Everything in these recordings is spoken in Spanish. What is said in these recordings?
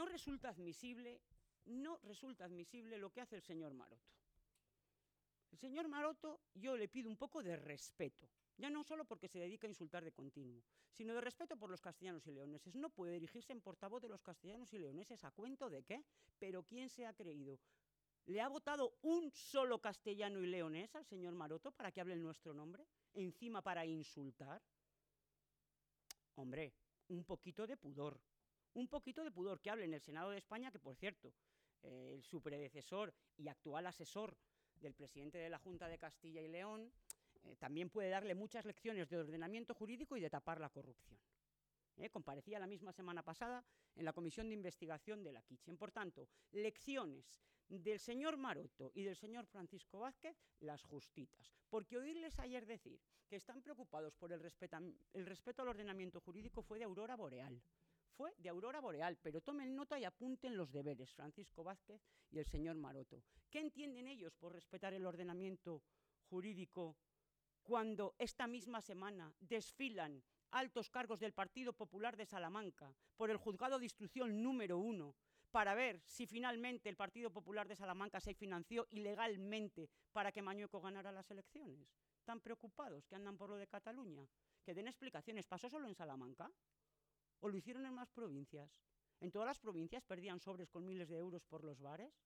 no resulta admisible lo que hace el señor Maroto. El señor Maroto, yo le pido un poco de respeto, ya no solo porque se dedica a insultar de continuo, sino de respeto por los castellanos y leoneses. No puede erigirse en portavoz de los castellanos y leoneses, ¿a cuento de qué? Pero ¿quién se ha creído? ¿Le ha votado un solo castellano y leonés al señor Maroto para que hable en nuestro nombre? ¿Encima para insultar? Hombre, un poquito de pudor, que hable en el Senado de España, que por cierto, su predecesor y actual asesor del presidente de la Junta de Castilla y León, también puede darle muchas lecciones de ordenamiento jurídico y de tapar la corrupción. Comparecía la misma semana pasada en la comisión de investigación de la Kitchen. Por tanto, lecciones del señor Maroto y del señor Francisco Vázquez, las justitas. Porque oírles ayer decir que están preocupados por el respeto al ordenamiento jurídico fue de aurora boreal. Pero tomen nota y apunten los deberes, Francisco Vázquez y el señor Maroto. ¿Qué entienden ellos por respetar el ordenamiento jurídico cuando esta misma semana desfilan altos cargos del Partido Popular de Salamanca por el juzgado de instrucción número 1 para ver si finalmente el Partido Popular de Salamanca se financió ilegalmente para que Mañueco ganara las elecciones? ¿Tan preocupados que andan por lo de Cataluña? Que den explicaciones. ¿Pasó solo en Salamanca? ¿O lo hicieron en más provincias? ¿En todas las provincias perdían sobres con miles de euros por los bares?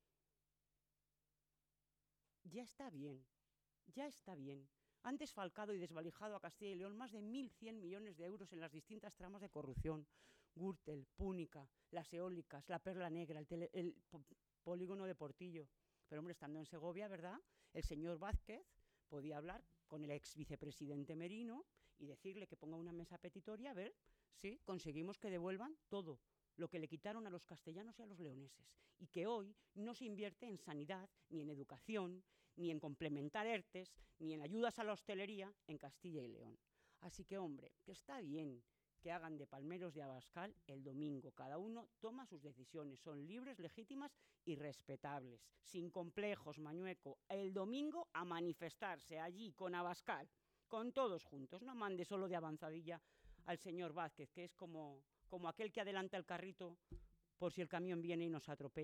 Ya está bien. Han desfalcado y desvalijado a Castilla y León más de 1.100 millones de euros en las distintas tramas de corrupción. Gürtel, Púnica, las eólicas, la Perla Negra, el polígono de Portillo. Pero hombre, estando en Segovia, ¿verdad?, el señor Vázquez podía hablar con el ex vicepresidente Merino y decirle que ponga una mesa petitoria a ver si conseguimos que devuelvan todo lo que le quitaron a los castellanos y a los leoneses, y que hoy no se invierte en sanidad, ni en educación, ni en complementar ERTES, ni en ayudas a la hostelería en Castilla y León. Así que, hombre, que está bien que hagan de palmeros de Abascal el domingo. Cada uno toma sus decisiones, son libres, legítimas y respetables. Sin complejos, Mañueco, el domingo a manifestarse allí con Abascal, con todos juntos. No mande solo de avanzadilla al señor Vázquez, que es como aquel que adelanta el carrito por si el camión viene y nos atropella.